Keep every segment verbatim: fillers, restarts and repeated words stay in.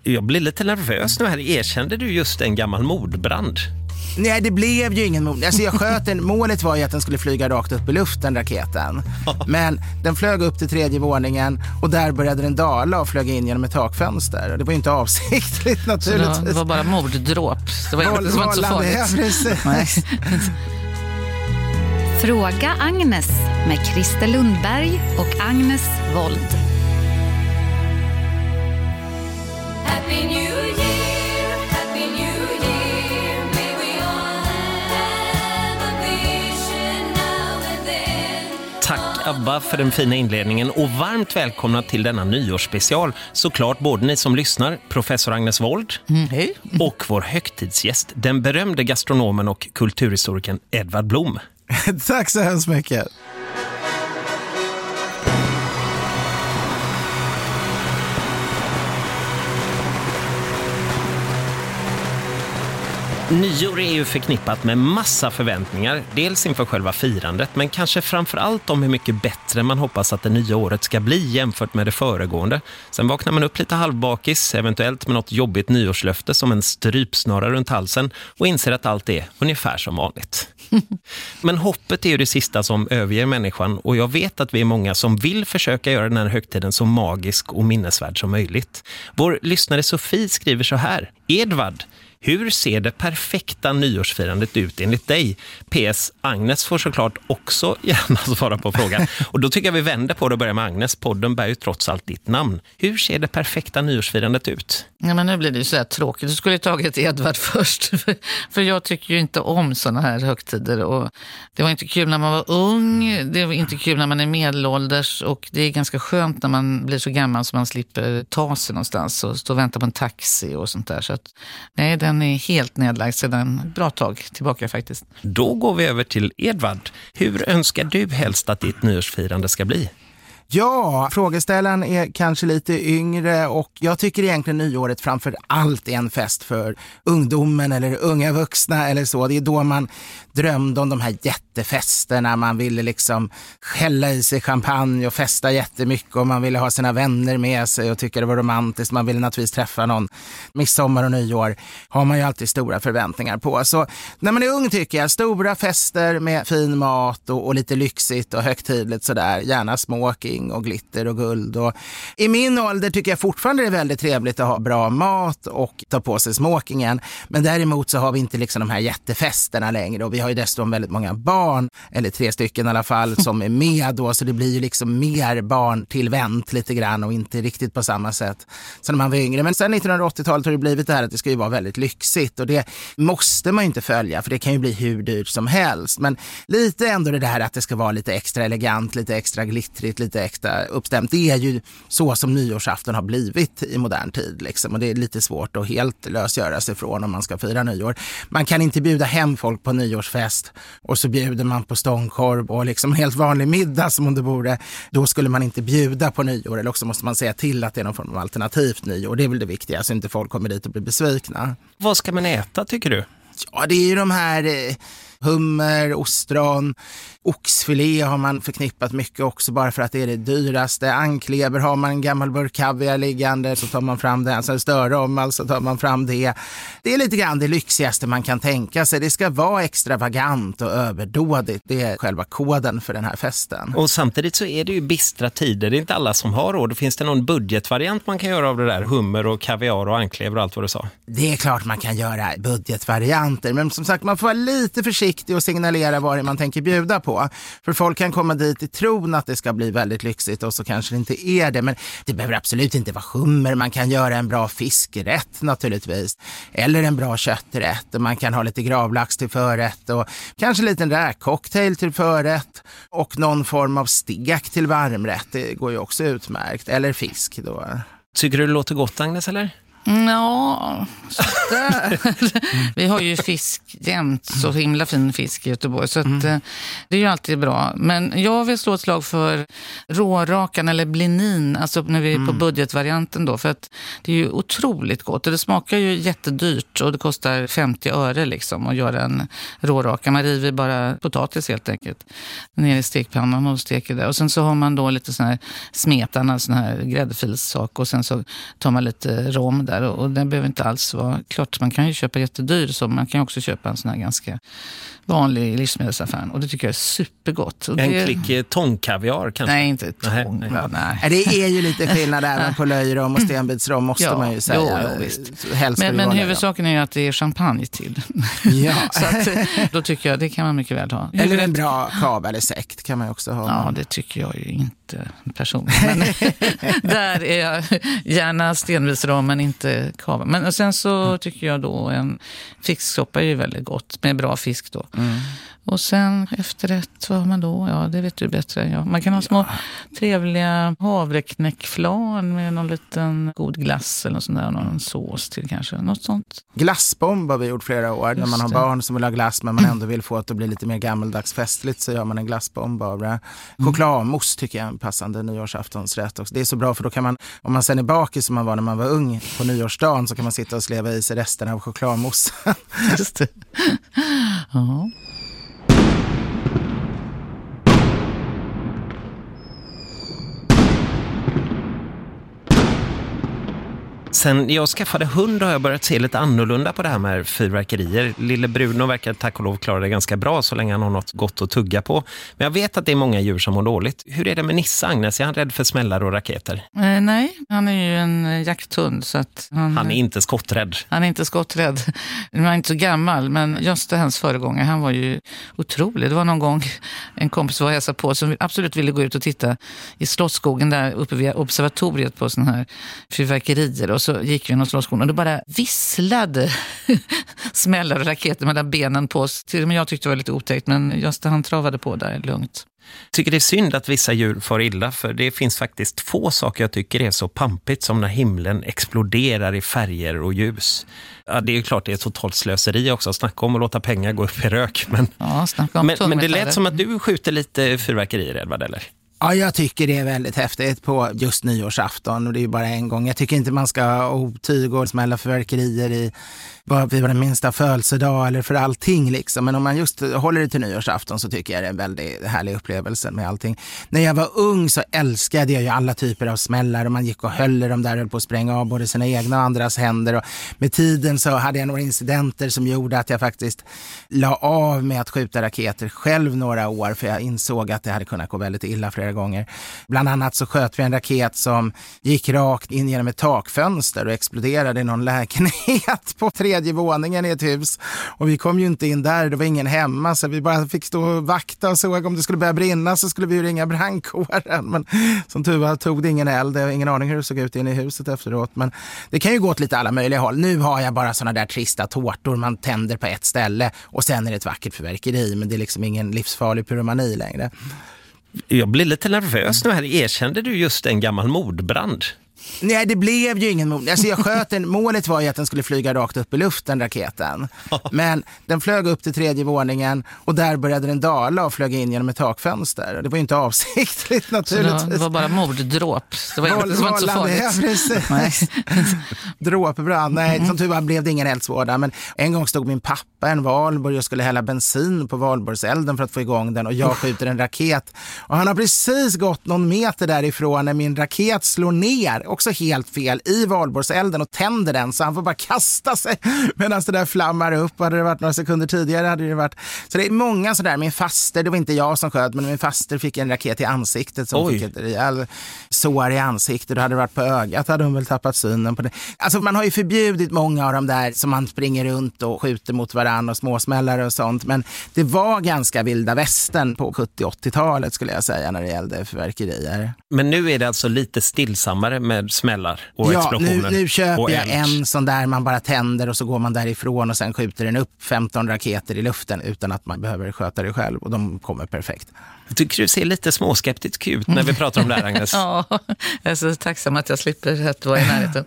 Jag blir lite nervös nu här. Erkände du just en gammal mordbrand? Nej, det blev ju ingen mord. Alltså jag sköt den. Målet var ju att den skulle flyga rakt upp i luften, raketen. Men den flög upp till tredje våningen och där började den dala och flög in genom ett takfönster. Och det var ju inte avsiktligt naturligtvis. Så det var bara morddråp. Det var, Våld, det var inte så farligt. Fråga Agnes med Christer Lundberg och Agnes Wold. Happy New Year, Happy New Year, may we all have a vision now and then. Tack Abba för den fina inledningen och varmt välkomna till denna nyårsspecial. Såklart både ni som lyssnar, professor Agnes Wold mm, hej. och vår högtidsgäst, den berömde gastronomen och kulturhistorikern Edvard Blom. Tack så hemskt mycket. Nyår är ju förknippat med massa förväntningar, dels inför själva firandet men kanske framförallt om hur mycket bättre man hoppas att det nya året ska bli jämfört med det föregående. Sen vaknar man upp lite halvbakis, eventuellt med något jobbigt nyårslöfte som en strypsnara runt halsen och inser att allt är ungefär som vanligt. Men hoppet är ju det sista som överger människan och jag vet att vi är många som vill försöka göra den här högtiden så magisk och minnesvärd som möjligt. Vår lyssnare Sofie skriver så här: Edvard, hur ser det perfekta nyårsfirandet ut enligt dig? P S. Agnes får såklart också gärna svara på frågan. Och då tycker jag vi vänder på det och börjar med Agnes. Podden bär ju trots allt ditt namn. Hur ser det perfekta nyårsfirandet ut? Ja, men nu blir det ju så här tråkigt. Du skulle ju tagit Edvard först. För, för jag tycker ju inte om såna här högtider. Och det var inte kul när man var ung. Det var inte kul när man är medelålders. Och det är ganska skönt när man blir så gammal så man slipper ta sig någonstans och stå och vänta på en taxi och sånt där. Så att, nej, den är helt nedlagd sedan ett bra tag tillbaka faktiskt. Då går vi över till Edvard. Hur önskar du helst att ditt nyårsfirande ska bli? Ja, frågeställaren är kanske lite yngre och jag tycker egentligen nyåret framför allt är en fest för ungdomen eller unga vuxna eller så. Det är då man drömde om de här jättefesterna. Man ville liksom skälla i sig champagne och festa jättemycket och man ville ha sina vänner med sig och tycka det var romantiskt. Man ville naturligtvis träffa någon. Midsommar och nyår har man ju alltid stora förväntningar på. Så när man är ung tycker jag stora fester med fin mat och, och lite lyxigt och högtidligt sådär. Gärna smoking och glitter och guld. Och i min ålder tycker jag fortfarande det är väldigt trevligt att ha bra mat och ta på sig smokingen. Men däremot så har vi inte liksom de här jättefesterna längre och vi har ju dessutom väldigt många barn, eller tre stycken i alla fall, som är med då, så det blir ju liksom mer barn tillvänt lite grann och inte riktigt på samma sätt som när man var yngre. Men sen nittonhundraåttiotalet har det blivit det här att det ska ju vara väldigt lyxigt och det måste man ju inte följa för det kan ju bli hur dyrt som helst. Men lite ändå det här att det ska vara lite extra elegant, lite extra glittrigt, lite extra uppstämt. Det är ju så som nyårsafton har blivit i modern tid liksom och det är lite svårt att helt lösgöra sig från om man ska fira nyår. Man kan inte bjuda hem folk på nyårsfest och så bjuder man på stångkorv och liksom en helt vanlig middag som om det vore. Då skulle man inte bjuda på nyår eller också måste man säga till att det är någon form av alternativt nyår. Det är väl det viktiga så inte folk kommer dit och blir besvikna. Vad ska man äta tycker du? Ja, det är ju de här eh, hummer, ostron, oxfilé har man förknippat mycket också bara för att det är det dyraste. Anklever har man en gammal burk kaviar liggande så tar man fram det. Alltså större om alltså tar man fram det. Det är lite grann det lyxigaste man kan tänka sig. Det ska vara extravagant och överdådigt. Det är själva koden för den här festen. Och samtidigt så är det ju bistra tider. Det är inte alla som har råd. Finns det någon budgetvariant man kan göra av det där? Hummer och kaviar och anklever och allt vad du sa. Det är klart man kan göra budgetvarianter. Men som sagt man får vara lite försiktig och signalera vad det man tänker bjuda på. För folk kan komma dit i tron att det ska bli väldigt lyxigt och så kanske det inte är det. Men det behöver absolut inte vara hummer. Man kan göra en bra fiskrätt naturligtvis. Eller en bra kötträtt. Och man kan ha lite gravlax till förrätt. Och kanske en liten räkcocktail till förrätt. Och någon form av stek till varmrätt. Det går ju också utmärkt. Eller fisk då. Tycker du det låter gott Agnes eller? Ja, sådär. Vi har ju fisk jämt, så himla fin fisk i Göteborg. Så att, mm. det är ju alltid bra. Men jag vill slå ett slag för rårakan eller blinin. Alltså när vi är på mm. budgetvarianten då. För att det är ju otroligt gott. Och det smakar ju jättedyrt. Och det kostar femtio öre liksom att göra en råraka. Man river bara potatis helt enkelt. Ner i stekpannan och steker där. Och sen så har man då lite sån här smetana, sån här gräddfilssak. Och sen så tar man lite rom där. där. Och, och den behöver inte alls vara... Klart, man kan ju köpa jättedyr, så man kan ju också köpa en sån här ganska vanlig livsmedelsaffär. Och det tycker jag är supergott. Och en det... klick tångkaviar kanske? Nej, inte Nej, tång. nej. Nej, nej. Ja, det är ju lite skillnad även på löjrom och stenbitsrom, måste Ja, man ju säga. jo, jo, visst. Helst Men, ska det men vara huvudsaken är ju att det är champagne till. Ja. Så att, då tycker jag det kan man mycket väl ha. Eller en bra kava eller sekt kan man ju också ha. Ja, det tycker jag ju inte personligen. Men där är jag gärna stenbitsrom, men inte kava. Men sen så tycker jag då en fisksoppa är ju väldigt gott med bra fisk då. Mm. Och sen efterrätt, vad har man då? Ja, det vet du bättre. Ja. Man kan ha små trevliga havreknäckflan med någon liten god glass eller något sånt där, och någon sås till kanske. Något sånt. Glassbomb har vi gjort flera år. Just när man har det. barn som vill ha glass men man ändå vill få att det bli lite mer gammeldags festligt, så gör man en glassbomb av det. Chokladmousse tycker jag är en passande nyårsaftonsrätt också. Det är så bra, för då kan man, om man sen är bakis som man var när man var ung på nyårsdagen, så kan man sitta och sleva i sig resten av chokladmousse. Just det. Ja. Sen jag skaffade hund har jag börjat se lite annorlunda på det här med fyrverkerier. Lille Bruno verkar tack och lov klara det ganska bra så länge han har något gott att tugga på. Men jag vet att det är många djur som mår dåligt. Hur är det med Nisse, Agnes? Är han rädd för smällar och raketer? Eh, nej, han är ju en jakthund. Så att han, Han är inte skotträdd. Han är inte skotträdd. Han är inte så gammal, men just det, hans föregångare, han var ju otrolig. Det var någon gång en kompis var hälsa på som absolut ville gå ut och titta i Slottsskogen där uppe vid observatoriet på såna här fyrverkerier. Och så gick vi genom Slottsskogen och det bara visslade smällar och raketer mellan benen på oss. Till och med jag tyckte det var lite otäckt, men just det, han travade på där lugnt. Tycker det är synd att vissa djur får illa, för det finns faktiskt få saker jag tycker är så pampigt som när himlen exploderar i färger och ljus. Ja, det är ju klart det är ett totalt slöseri också att snacka om och låta pengar gå upp i rök. Men, Ja, snacka om men, men det tungmetaller. lät som att du skjuter lite fyrverkerier, Edvard, eller? Ja, jag tycker det är väldigt häftigt på just nyårsafton, och det är ju bara en gång. Jag tycker inte man ska ha otyg och smälla fyrverkerier i bara vid den minsta födelsedag eller för allting liksom. Men om man just håller det till nyårsafton så tycker jag det är en väldigt härlig upplevelse med allting. När jag var ung så älskade jag ju alla typer av smällar, och man gick och höll dem där, höll på att spränga av både sina egna och andras händer. Och med tiden så hade jag några incidenter som gjorde att jag faktiskt la av med att skjuta raketer själv några år, för jag insåg att det hade kunnat gå väldigt illa flera gånger. Bland annat så sköt vi en raket som gick rakt in genom ett takfönster och exploderade i någon lägenhet på tredje våningen i ett hus. Och vi kom ju inte in där, det var ingen hemma, så vi bara fick stå och vakta och såg om det skulle börja brinna så skulle vi ju ringa brandkåren. Men som tur var tog det ingen eld, jag har ingen aning hur det såg ut inne i huset efteråt. Men det kan ju gå åt lite alla möjliga håll. Nu har jag bara såna där trista tårtor man tänder på ett ställe och sen är det ett vackert fyrverkeri, men det är liksom ingen livsfarlig pyromani längre. Jag blir lite nervös nu här. Erkände du just en gammal mordbrand? Nej, det blev ju ingen mord. Alltså jag sköt den, målet var ju att den skulle flyga rakt upp i luften, raketen. Men den flög upp till tredje våningen och där började den dala och flög in genom ett takfönster. Det var ju inte avsiktligt naturligtvis. Så det var bara morddråp. Det var inte, det var inte så Vållande, ja, farligt. precis. Dråpbrand. Nej, som tur var blev det ingen eldsvåda. Men en gång stod min pappa en valborg och skulle hälla bensin på valborgselden för att få igång den, och jag skjuter en raket. Och han har precis gått någon meter därifrån när min raket slår ner, också helt fel, i valborgselden och tänder den, så han får bara kasta sig medan det där flammar upp. Hade det varit några sekunder tidigare hade det varit... Så det är många sådär. Min faster, det var inte jag som sköt, men min faster fick en raket i ansiktet som Oj. fick ett rejäl sår i ansiktet. Det hade varit på ögat, hade hon väl tappat synen på det. Alltså man har ju förbjudit många av de där som man springer runt och skjuter mot varann och småsmällare och sånt, men det var ganska vilda västern på sjuttio-åttiotalet skulle jag säga när det gällde fyrverkerier. Men nu är det alltså lite stillsammare med smällar och Ja, explosioner. nu, nu köper och jag eld. en sån där man bara tänder och så går man därifrån och sen skjuter den upp femton raketer i luften utan att man behöver sköta det själv, och de kommer perfekt. Tycker du ser lite småskeptisk ut när vi pratar om det här, Agnes? Ja, jag är så tacksam att jag slipper att vara i närheten.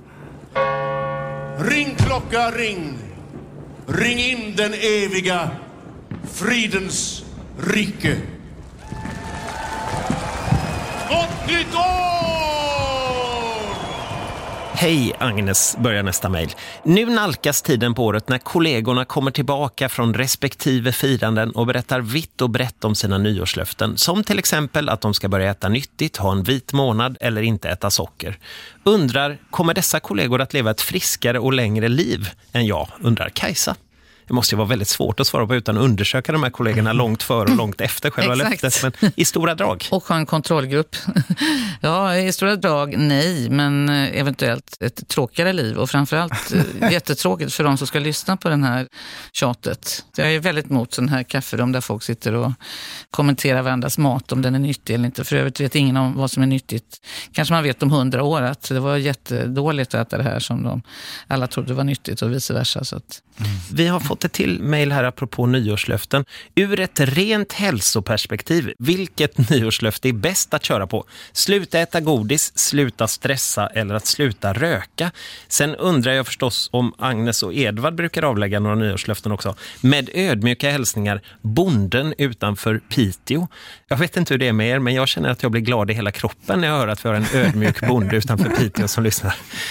Ring klocka, ring. Ring in den eviga fridens rike. Gott nytt år! Hej Agnes, börjar nästa mejl. Nu nalkas tiden på året när kollegorna kommer tillbaka från respektive firanden och berättar vitt och brett om sina nyårslöften. Som till exempel att de ska börja äta nyttigt, ha en vit månad eller inte äta socker. Undrar, kommer dessa kollegor att leva ett friskare och längre liv än jag? Undrar Kajsa. Det måste ju vara väldigt svårt att svara på utan att undersöka de här kollegorna långt före och långt efter själva löftet. Men i stora drag. Och ha en kontrollgrupp. Ja, i stora drag nej, men eventuellt ett tråkigare liv. Och framförallt jättetråkigt för de som ska lyssna på den här tjatet. Jag är väldigt mot sån här kafferum där folk sitter och kommenterar varandras mat om den är nyttig eller inte. För övrigt vet ingen om vad som är nyttigt. Kanske man vet om hundra år att det var jättedåligt att äta det här som de alla trodde var nyttigt och vice versa. Så att... mm. Vi har fått ett till mejl här apropå nyårslöften. Ur ett rent hälsoperspektiv, vilket nyårslöfte är bäst att köra på? Sluta äta godis, sluta stressa eller att sluta röka? Sen undrar jag förstås om Agnes och Edvard brukar avlägga några nyårslöften också. Med ödmjuka hälsningar, bonden utanför Piteå. Jag vet inte hur det är med er, men jag känner att jag blir glad i hela kroppen när jag hör att vi har en ödmjuk bonde utanför Piteå som lyssnar.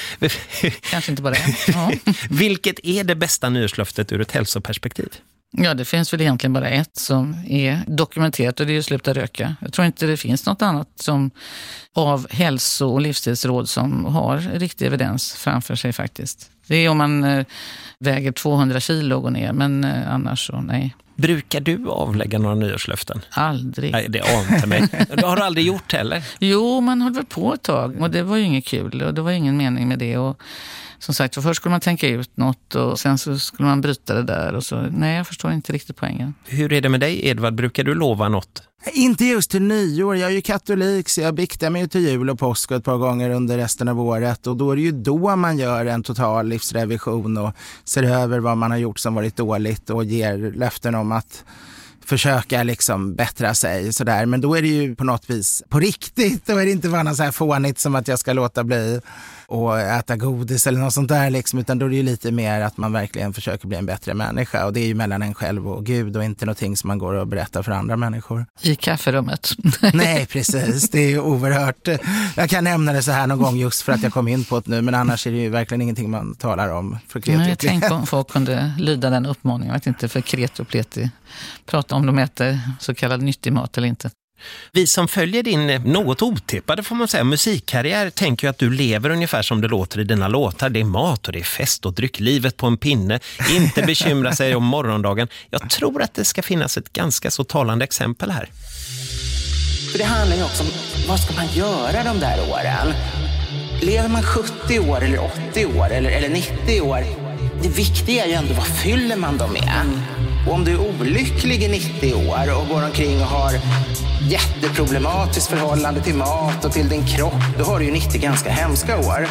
Kanske inte bara det. Ja. Vilket är det bästa nyårslöftet ur ett hälsoperspektiv? Ja, det finns väl egentligen bara ett som är dokumenterat och det är att sluta röka. Jag tror inte det finns något annat som av hälso- och livsstilsråd som har riktig evidens framför sig faktiskt. Det är om man eh, väger tvåhundra kilo och går ner, men eh, annars så nej. Brukar du avlägga några nyårslöften? Aldrig. Nej, det ante mig. Det har du aldrig gjort heller? Jo, man höll väl på ett tag och det var ju inget kul och det var ingen mening med det. Och som sagt, för först skulle man tänka ut något och sen så skulle man bryta det där. Och så, nej, jag förstår inte riktigt poängen. Hur är det med dig, Edvard? Brukar du lova något? Inte just till nyår. Jag är ju katolik så jag biktar mig till jul och påsk ett par gånger under resten av året. Och då är det ju då man gör en total livsrevision och ser över vad man har gjort som varit dåligt och ger löften om att försöka liksom bättra sig sådär. Men då är det ju på något vis på riktigt. Då är det inte bara något så här fånigt som att jag ska låta bli och äta godis eller något sånt där liksom, utan då är det ju lite mer att man verkligen försöker bli en bättre människa och det är ju mellan en själv och Gud och inte någonting som man går och berättar för andra människor. I kafferummet. Nej, precis. Det är ju oerhört. Jag kan nämna det så här någon gång just för att jag kom in på det nu, men annars är det ju verkligen ingenting man talar om. För Nej, jag tänker om folk kunde lyda den uppmaningen. Jag vet inte för kreti och pleti prata om de äter så kallad nyttig mat eller inte. Vi som följer din något otippade får man säga musikkarriär tänker ju att du lever ungefär som det låter i dina låtar. Det är mat och det är fest och dryck, livet på en pinne. Inte bekymra sig om morgondagen. Jag tror att det ska finnas ett ganska så talande exempel här. För det handlar ju också om vad ska man göra de där åren? Lever man sjuttio år eller åttio år eller, eller nittio år? Det viktiga är ju ändå vad fyller man dem med? Och om du är olycklig i nittio år och går omkring och har jätteproblematiskt förhållande till mat och till din kropp, då har du ju nittio ganska hemska år.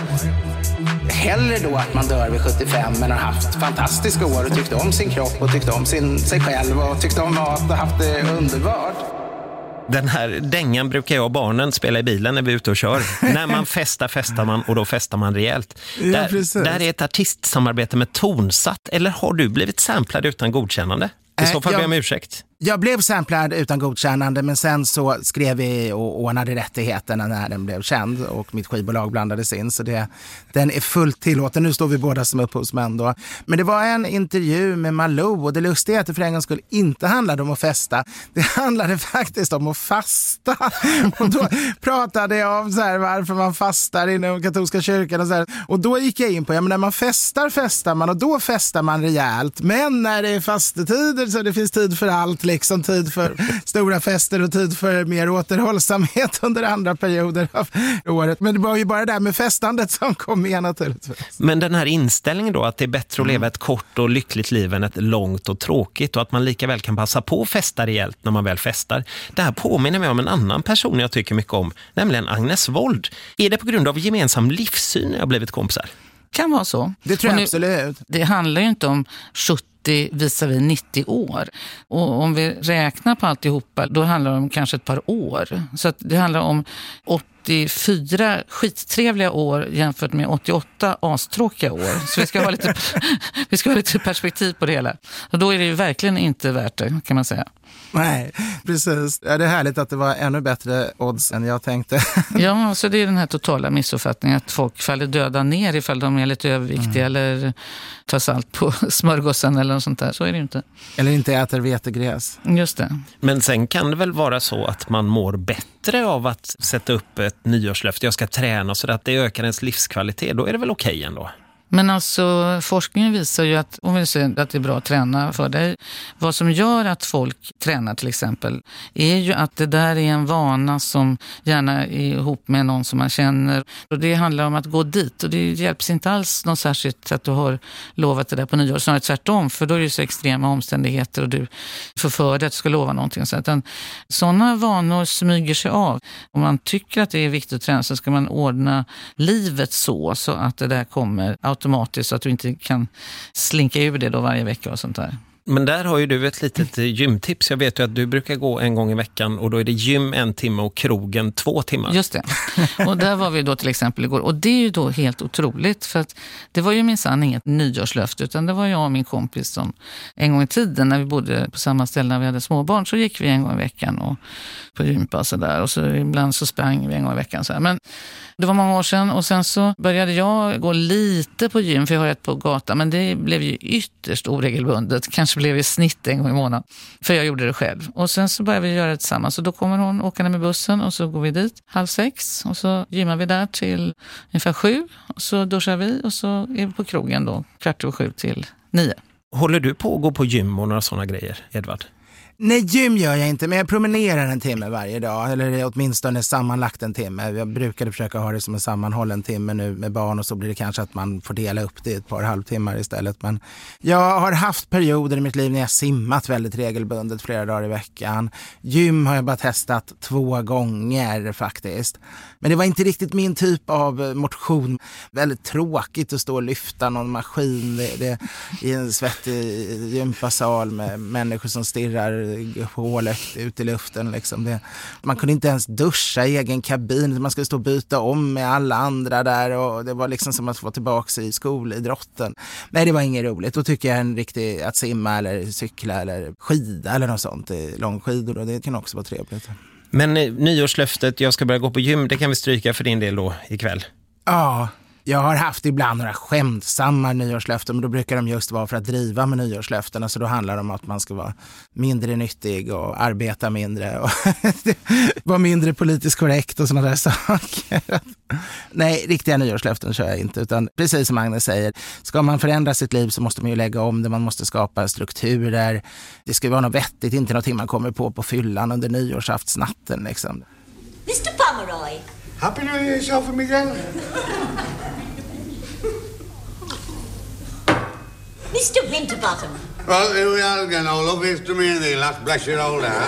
Hellre då att man dör vid sjuttiofem men har haft fantastiska år och tyckt om sin kropp och tyckt om sin, sig själv och tyckt om mat och haft det underbart. Den här dängan brukar jag och barnen spela i bilen när vi är ute och kör. När man festar, festar man och då festar man rejält. Ja, där, där är ett artistsamarbete med Tonsatt. Eller har du blivit samplad utan godkännande? I så fall ber jag om ursäkt. Jag blev samplad utan godkännande men sen så skrev vi och ordnade rättigheterna när den blev känd och mitt skivbolag blandades in så det, den är fullt tillåten. Nu står vi båda som upphovsmän då. Men det var en intervju med Malou och det lustiga är att det för en gång skulle inte handlade om att festa. Det handlade faktiskt om att fasta. Och då pratade jag om så här, varför man fastar inom katolska kyrkan och så här. Och då gick jag in på, ja men när man festar festar man och då festar man rejält. Men när det är fastetider så det finns tid för allt liksom, tid för stora fester och tid för mer återhållsamhet under andra perioder av året. Men det var ju bara det där med festandet som kom med naturligtvis. Men den här inställningen då att det är bättre att leva ett kort och lyckligt liv än ett långt och tråkigt och att man lika väl kan passa på att festa rejält när man väl festar. Det här påminner mig om en annan person jag tycker mycket om, nämligen Agnes Wold. Är det på grund av gemensam livssyn jag har blivit kompisar? Kan vara så. Det tror jag nu, absolut. Det handlar ju inte om sjuttio visar vi nittio år. Och om vi räknar på alltihopa, då handlar det om kanske ett par år. Så att det handlar om åttio åttiofyra skittrevliga år jämfört med åttioåtta astråkiga år. Så vi ska ha lite, vi ska ha lite perspektiv på det hela. Och då är det ju verkligen inte värt det, kan man säga. Nej, precis. Ja, det är härligt att det var ännu bättre odds än jag tänkte. Ja, så det är den här totala missuppfattningen att folk faller döda ner ifall de är lite överviktiga mm. eller tar salt på smörgåsen eller något sånt där. Så är det ju inte. Eller inte äter vetegräs. Just det. Men sen kan det väl vara så att man mår bättre av att sätta upp ett nyårslöfte. Jag ska träna så att det ökar ens livskvalitet. Då är det väl okej ändå? Men alltså forskningen visar ju att, om vi säger att det är bra att träna för dig, vad som gör att folk tränar till exempel är ju att det där är en vana som gärna är ihop med någon som man känner, och det handlar om att gå dit, och det hjälps inte alls något särskilt att du har lovat det där på nyår, snarare tvärtom, för då är det så extrema omständigheter och du får för dig att du ska lova någonting. Så att en, sådana vanor smyger sig av. Om man tycker att det är viktigt att träna så ska man ordna livet så, så att det där kommer automatiskt så att du inte kan slinka ur det då varje vecka och sånt där. Men där har ju du ett litet gymtips. Jag vet ju att du brukar gå en gång i veckan och då är det gym en timme och krogen två timmar. Just det. Och där var vi då till exempel igår. Och det är ju då helt otroligt, för att det var ju minsann inget nyårslöfte, utan det var jag och min kompis som en gång i tiden när vi bodde på samma ställe när vi hade småbarn, så gick vi en gång i veckan och på gympa och sådär. Och så ibland så sprang vi en gång i veckan så här. Men det var många år sedan, och sen så började jag gå lite på gym, för jag har ett på gatan, men det blev ju ytterst oregelbundet. Kanske blev i snitt en gång i månaden, för jag gjorde det själv. Och sen så började vi göra det tillsammans, så då kommer hon åkande med bussen och så går vi dit halv sex och så gymmar vi där till ungefär sju och så duschar vi och så är vi på krogen då kvart och sju till nio. Håller du på att gå på gym och några sådana grejer, Edvard? Nej, gym gör jag inte, men jag promenerar en timme varje dag, eller åtminstone sammanlagt en timme. Jag brukade försöka ha det som en sammanhållen timme nu med barn, och så blir det kanske att man får dela upp det i ett par halvtimmar istället. Men jag har haft perioder i mitt liv när jag simmat väldigt regelbundet flera dagar i veckan. Gym har jag bara testat två gånger faktiskt. Men det var inte riktigt min typ av motion. Väldigt tråkigt att stå och lyfta någon maskin det, det, i en svettig gympasal med människor som stirrar hålet ut i luften. Liksom. Det, man kunde inte ens duscha i egen kabin. Man skulle stå och byta om med alla andra där, och det var liksom som att få tillbaka i skolidrotten. Nej, det var inget roligt. Då tycker jag en riktig att simma eller cykla eller skida eller något sånt, långskidor, och det kan också vara trevligt. Men eh, nyårslöftet, jag ska börja gå på gym, det kan vi stryka för din del då ikväll. Ja, jag har haft ibland några skämtsamma nyårslöften, men då brukar de just vara för att driva med nyårslöften. Så då handlar det om att man ska vara mindre nyttig och arbeta mindre och vara mindre politiskt korrekt och sådana där saker. Nej, riktiga nyårslöften kör jag inte, utan precis som Agnes säger, ska man förändra sitt liv så måste man ju lägga om det, man måste skapa strukturer. Det ska vara något vettigt, inte någonting man kommer på på fyllan under nyårsaftsnatten liksom. Mister Pomeroy. Happy New Year yourself, Miguel. Mister Winterbottom. Well, here we are again, old love. It's to me and the last bless your old heart.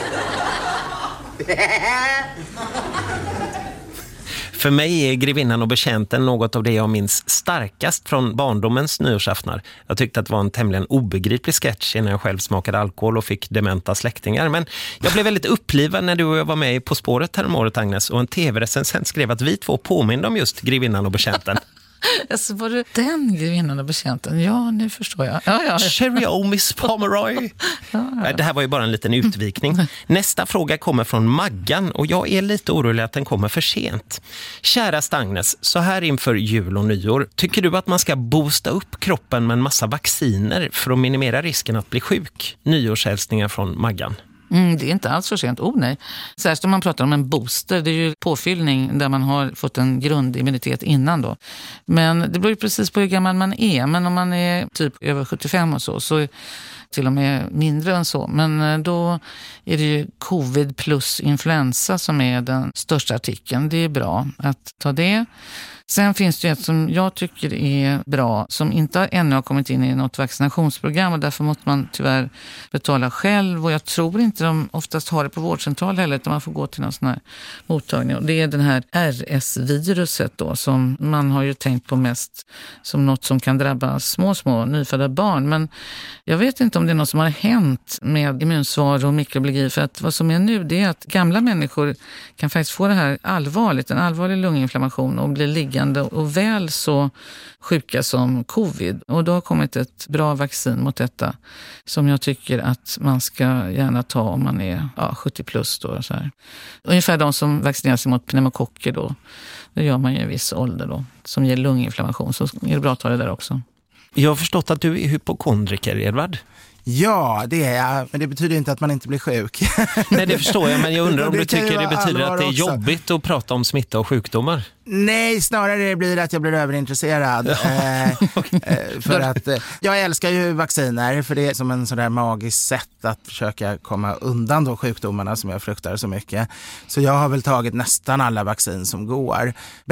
För mig är Grevinnan och betjänten något av det jag minns starkast från barndomens nyårsaftnar. Jag tyckte att det var en tämligen obegriplig sketch innan jag själv smakade alkohol och fick dementa släktingar. Men jag blev väldigt upplivad när du och jag var med På spåret häromåret, Agnes, och en tv-recensent skrev att vi två påminner om just Grevinnan och betjänten. Alltså, var det den Grevinnan och betjänten? Ja, nu förstår jag. Ja, ja, ja. Cherry o Miss Pomeroy. Ja, ja. Det här var ju bara en liten utvikning. Nästa fråga kommer från Maggan, och jag är lite orolig att den kommer för sent. Kära Agnes, så här inför jul och nyår, tycker du att man ska boosta upp kroppen med en massa vacciner för att minimera risken att bli sjuk? Nyårshälsningar från Maggan. Mm, det är inte alls för sent. Oh, nej. Särskilt om man pratar om en booster. Det är ju påfyllning där man har fått en grundimmunitet innan då. Men det beror ju precis på hur gammal man är. Men om man är typ över sjuttiofem och så, så är till och med mindre än så. Men då är det ju covid plus influensa som är den största artikeln. Det är bra att ta det. Sen finns det ett som jag tycker är bra, som inte ännu har kommit in i något vaccinationsprogram, och därför måste man tyvärr betala själv, och jag tror inte de oftast har det på vårdcentral heller, utan man får gå till någon sån här mottagning. Och det är den här R S-viruset då, som man har ju tänkt på mest som något som kan drabba små, små nyfödda barn. Men jag vet inte om det är något som har hänt med immunsvar och mikrobiologi, för att vad som är nu, det är att gamla människor kan faktiskt få det här allvarligt, en allvarlig lunginflammation, och bli liggande och väl så sjuka som covid. Och då har kommit ett bra vaccin mot detta som jag tycker att man ska gärna ta om man är ja, sjuttio plus då. Så här. Ungefär de som vaccinerar sig mot pneumokocker då. Det gör man ju i en viss ålder då, som ger lunginflammation. Så är det bra att ta det där också. Jag har förstått att du är hypokondriker, Edvard. Ja, det är jag. Men det betyder inte att man inte blir sjuk. Nej, det förstår jag. Men jag undrar om det du tycker det betyder att det är också. jobbigt att prata om smitta och sjukdomar. Nej, snarare det blir att jag blir överintresserad. eh, okay. eh, för att eh, jag älskar ju vacciner, för det är som en sån där magisk sätt att försöka komma undan de sjukdomarna som jag fruktar så mycket. Så jag har väl tagit nästan alla vaccin som går.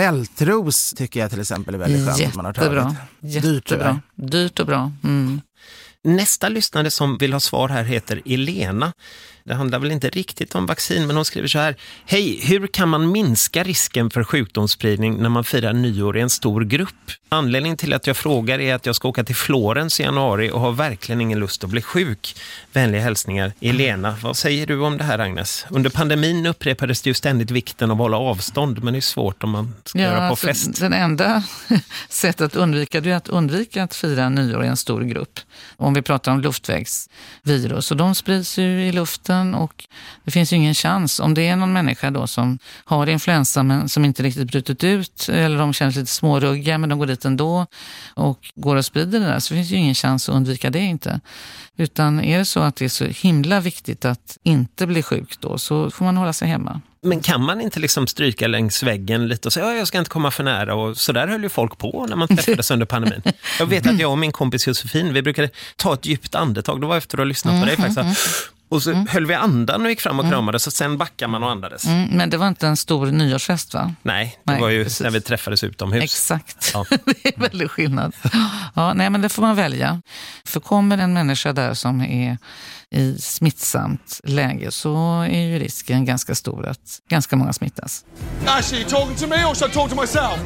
Bältros tycker jag till exempel är väldigt skönt att man har tagit. Jättebra. Jättebra. Dyrt, Dyrt och bra. Mm. Nästa lyssnare som vill ha svar här heter Elena. Det handlar väl inte riktigt om vaccin, men hon skriver så här: hej, hur kan man minska risken för sjukdomsspridning när man firar nyår i en stor grupp? Anledningen till att jag frågar är att jag ska åka till Florens i januari och har verkligen ingen lust att bli sjuk. Vänliga hälsningar, Elena. Vad säger du om det här, Agnes? Under pandemin upprepades det ju ständigt vikten av att hålla avstånd, men det är svårt om man ska ja, göra på alltså, fest. Den enda sättet att undvika det är att undvika att fira nyår i en stor grupp. Om vi pratar om luftvägsvirus, och de sprids ju i luften, och det finns ju ingen chans om det är någon människa då som har influensa men som inte riktigt brutit ut, eller de känner sig lite småruggiga men de går dit ändå och går och sprider det där, så finns ju ingen chans att undvika det inte. Utan är det så att det är så himla viktigt att inte bli sjuk då, så får man hålla sig hemma. Men kan man inte liksom stryka längs väggen lite och säga ja, jag ska inte komma för nära, och så där höll ju folk på när man träffades under pandemin. Jag vet att jag och min kompis Josefin, vi brukade ta ett djupt andetag, det var efter att ha lyssnat på dig faktiskt. Och så mm. höll vi andan och gick fram och kramades, så sen backade man och andades. Mm, men det var inte en stor nyårsfest, va? Nej, det nej, var ju precis. när vi träffades utomhus. Exakt, ja. Det är väldigt skillnad. Ja, nej, men det får man välja. För kommer en människa där som är i smittsamt läge, så är ju risken ganska stor att ganska många smittas. Ashley, you talking to me or should I talk to myself?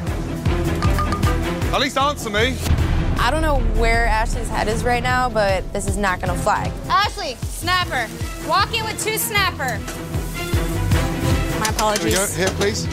At least answer me. I don't know where Ashley's head is right now, but this is not going to fly. Ashley, snapper. Walk in with two snapper. My apologies. Here, please.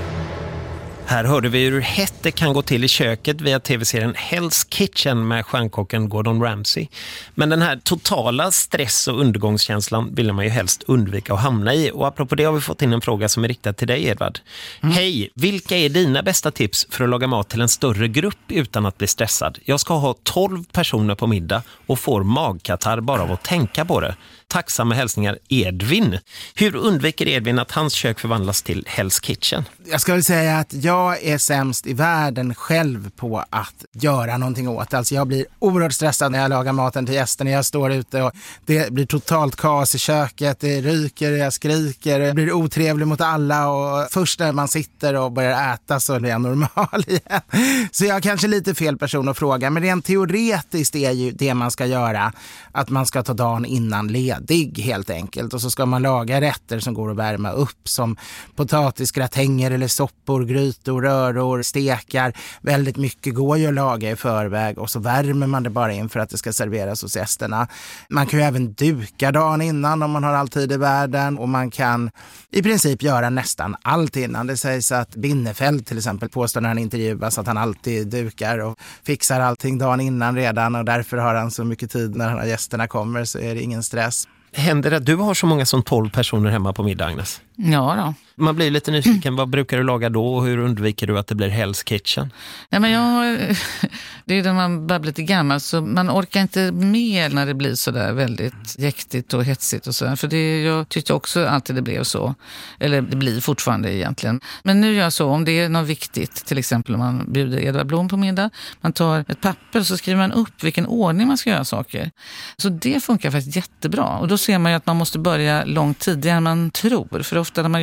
Här hörde vi hur hett det kan gå till i köket via tv-serien Hell's Kitchen med stjärnkocken Gordon Ramsay. Men den här totala stress- och undergångskänslan vill man ju helst undvika att hamna i. Och apropå det har vi fått in en fråga som är riktad till dig, Edvard. Mm. Hej, vilka är dina bästa tips för att laga mat till en större grupp utan att bli stressad? Jag ska ha tolv personer på middag och får magkatarr bara av att tänka på det. Tacksamma hälsningar, Edvin. Hur undviker Edvin att hans kök förvandlas till Hell's Kitchen? Jag ska väl säga att jag är sämst i världen själv på att göra någonting åt. Alltså jag blir oerhört stressad när jag lagar maten till gästerna. Jag står ute och det blir totalt kaos i köket. Det ryker, jag skriker, jag blir otrevlig mot alla, och först när man sitter och börjar äta så blir jag normal igen. Så jag är kanske lite fel person att fråga, men rent teoretiskt är ju det man ska göra att man ska ta dagen innan ledig helt enkelt, och så ska man laga rätter som går att värma upp, som potatisgratänger eller soppor, grytor, röror, stekar. Väldigt mycket går ju att laga i förväg, och så värmer man det bara in för att det ska serveras hos gästerna. Man kan ju även duka dagen innan om man har all tid i världen, och man kan i princip göra nästan allt innan. Det sägs att Binnefeld till exempel påstår när han intervjuas att han alltid dukar och fixar allting dagen innan redan, och därför har han så mycket tid när gästerna kommer, så är det ingen stress. Händer det att du har så många som tolv personer hemma på middag, Agnes? Ja då. Man blir lite nyfiken. Vad brukar du laga då, och hur undviker du att det blir Hell's Kitchen? Ja, men jag, det är när man börjar bli lite gammal, så man orkar inte mer när det blir så där väldigt jäktigt och hetsigt och så. För det, jag tyckte också alltid det blev så. Eller det blir fortfarande egentligen. Men nu gör jag så, om det är något viktigt, till exempel om man bjuder Edvard Blom på middag, man tar ett papper och så skriver man upp vilken ordning man ska göra saker. Så det funkar faktiskt jättebra. Och då ser man ju att man måste börja långt tidigare än man tror. För ofta när man gör sådana här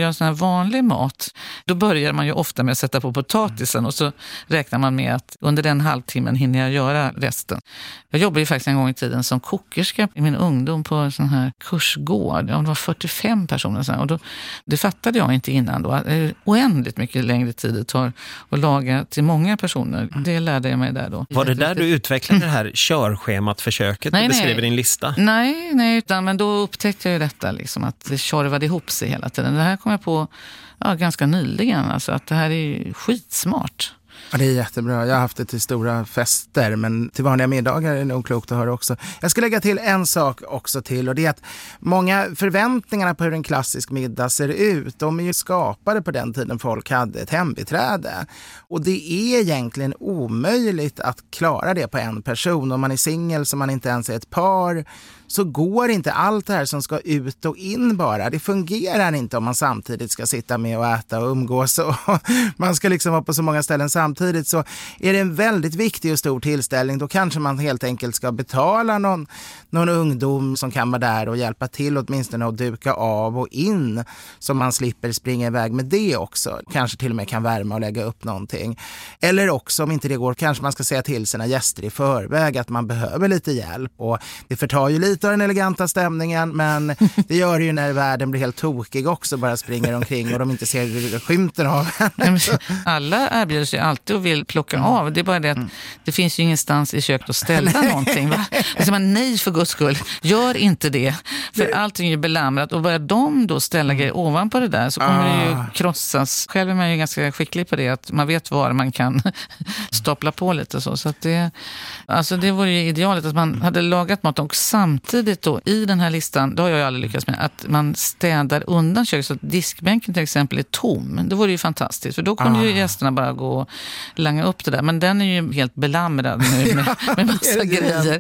vanlig mat, då börjar man ju ofta med att sätta på potatisen och så räknar man med att under den halvtimmen hinner jag göra resten. Jag jobbade ju faktiskt en gång i tiden som kokerska i min ungdom på en sån här kursgård. Ja, det var fyrtiofem personer så här, och då, det fattade jag inte innan då. Oändligt mycket längre tid det tar att laga till många personer. Det lärde jag mig där då. Var det där du utvecklade det här körschemat försöket nej, du beskriver nej. din lista? Nej, nej utan, men då upptäckte jag ju detta liksom, att det tjorvade ihop sig hela tiden. Det här kom jag på ja, ganska nyligen. Alltså, att det här är skitsmart. Ja, det är jättebra. Jag har haft det till stora fester, men till vanliga middagar är det nog klokt att höra också. Jag ska lägga till en sak också till, och det är att många förväntningarna på hur en klassisk middag ser ut, de är ju skapade på den tiden folk hade ett hembiträde. Och det är egentligen omöjligt att klara det på en person. Om man är singel så man inte ens är ett par, så går inte allt det här som ska ut och in bara. Det fungerar inte om man samtidigt ska sitta med och äta och umgås och man ska liksom vara på så många ställen samtidigt. Så är det en väldigt viktig och stor tillställning, då kanske man helt enkelt ska betala någon, någon ungdom som kan vara där och hjälpa till åtminstone att duka av och in, så man slipper springa iväg med det också. Kanske till och med kan värma och lägga upp någonting. Eller också, om inte det går, kanske man ska säga till sina gäster i förväg att man behöver lite hjälp, och det förtar ju lite av den eleganta stämningen, men det gör ju när världen blir helt tokig också, bara springer omkring och de inte ser skymten av henne. Alla erbjuder sig alltid och vill plocka mm. av. Det är bara det att mm. det finns ju ingenstans i köket att ställa någonting. Va? Alltså man, nej för guds skull, gör inte det. För det... allting är belamrat, och börjar de då ställa grejer ovanpå det där så kommer ah. det ju krossas. Själv är man ju ganska skicklig på det, att man vet var man kan stapla på lite så. Så att det, alltså det var ju idealet att man hade lagat mat och samtidigt då i den här listan, då har jag ju aldrig lyckats med, att man städar undan köket så att diskbänken till exempel är tom. Det vore ju fantastiskt, för då kunde ah. ju gästerna bara gå och langa upp det där. Men den är ju helt belamrad nu med, med massa grejer.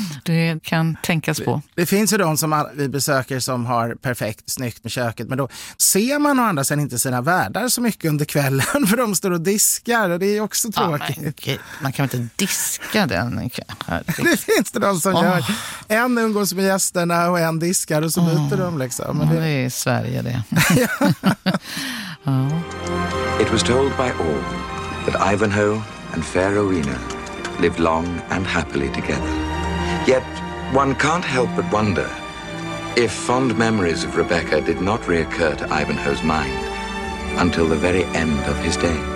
Det kan tänkas på. Det finns ju de som vi besöker som har perfekt snyggt med köket, men då ser man å andra sidan inte sina värdar så mycket under kvällen, för de står och diskar, och det är också tråkigt. Ja, men, man kan väl inte diska den? Det finns det de som oh. gör. En umgås med gästerna och en diskar, och så byter oh. de liksom. Men det... Ja, det är Sverige det. oh. It was told by all that Ivanhoe and fair Rowena lived long and happily together. Yet one can't help but wonder if fond memories of Rebecca did not reoccur to Ivanhoe's mind until the very end of his days.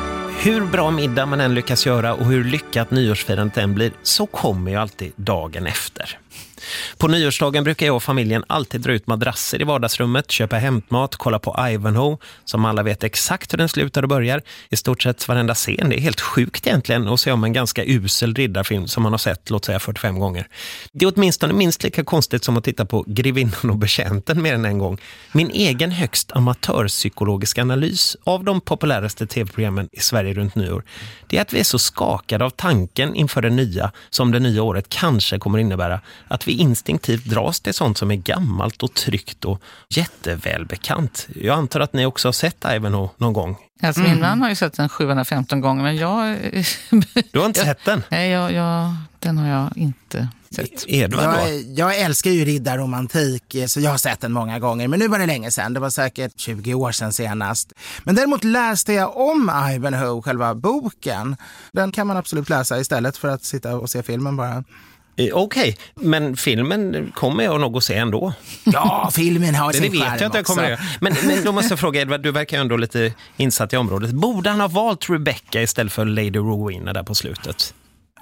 Hur bra middag man än lyckas göra och hur lyckat nyårsfirandet än blir, så kommer ju alltid dagen efter. På nyårsdagen brukar jag och familjen alltid dra ut madrasser i vardagsrummet, köpa hämtmat, kolla på Ivanhoe, som alla vet exakt hur den slutar och börjar. I stort sett varenda scen. Det är helt sjukt egentligen att se om en ganska usel riddarfilm som man har sett, låt säga fyrtiofem gånger. Det är åtminstone minst lika konstigt som att titta på Grevinnan och betjänten mer än en gång. Min egen högst amatörpsykologiska analys av de populäraste tv-programmen i Sverige runt nyår, det är att vi är så skakade av tanken inför det nya som det nya året kanske kommer innebära, att vi instinktivt dras till sånt som är gammalt och tryggt och jättevälbekant. Jag antar att ni också har sett Ivanhoe någon gång. Alltså min mm. man har ju sett den sjuhundrafemton gånger, men jag... Du har inte jag, sett den? Nej, jag, jag, den har jag inte sett. Edvard då? Jag, jag älskar ju riddarromantik, så jag har sett den många gånger. Men nu var det länge sedan, det var säkert tjugo år sedan senast. Men däremot läste jag om Ivanhoe, själva boken. Den kan man absolut läsa istället för att sitta och se filmen bara. Okej, okay, men filmen kommer jag nog att se ändå. Ja, filmen har sin det vet jag inte jag kommer att men, men då måste jag fråga Edvard, du verkar ju ändå lite insatt i området. Borde han ha valt Rebecca istället för Lady Rowena där på slutet?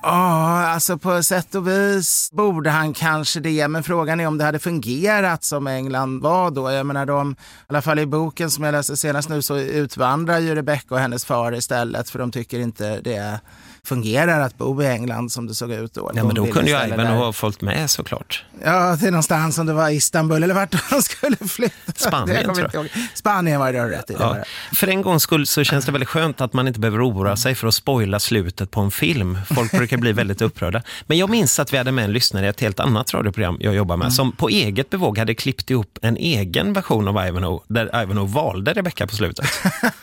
Ja, alltså på sätt och vis borde han kanske det, men frågan är om det hade fungerat som England var då. Jag menar, de, i alla fall i boken som jag läste senast nu, så utvandrar ju Rebecca och hennes far istället, för de tycker inte det fungerar att bo i England som det såg ut då. Ja, men då kunde ju även ha följt med såklart. Ja, det är någonstans som det var Istanbul eller vart de skulle flytta. Spanien tror jag. Spanien var det rätt i. Ja. För en gångs skull så känns det väldigt skönt att man inte behöver oroa sig för att spoila slutet på en film. Folk brukar bli väldigt upprörda. Men jag minns att vi hade med en lyssnare i ett helt annat radioprogram jag jobbar med, mm. som på eget bevåg hade klippt ihop en egen version av Ivanhoe, där Ivanhoe valde Rebecca på slutet.